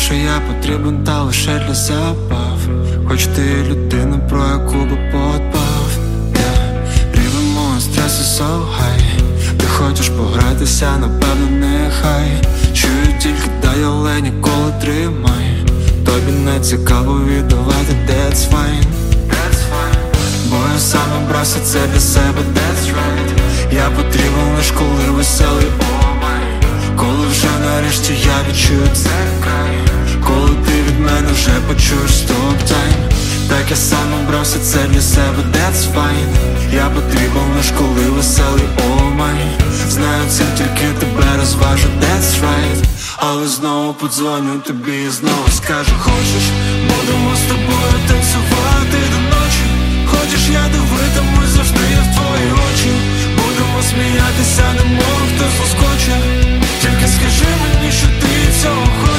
що я потрібен, та лише для забав. Хоч ти людина, про яку би подбав. Рівень мого стресу so high. Ти хочеш погратися, напевно, нехай. Чую тільки дай, але ніколи тримай. Тобі не цікаво віддавати, that's fine. Бо я сам обрався це для себе, that's right. Я потрібен лиш коли веселий, oh my. Коли вже нарешті я відчую це край. Коли ти від мене вже почуєш stop time. Так я сам обрався це для себе, that's fine. Я потрібен лиш коли веселий, oh my. Знаю, це тільки тебе розважу, that's right. Але знову подзвоню тобі і знову скажу: хочеш, будемо з тобою танцювати до ночі. Хочеш, я дивитимусь завжди в твої очі. Будемо сміятися, немов хтось лоскоче. Тільки скажи мені, що ти цього хочеш.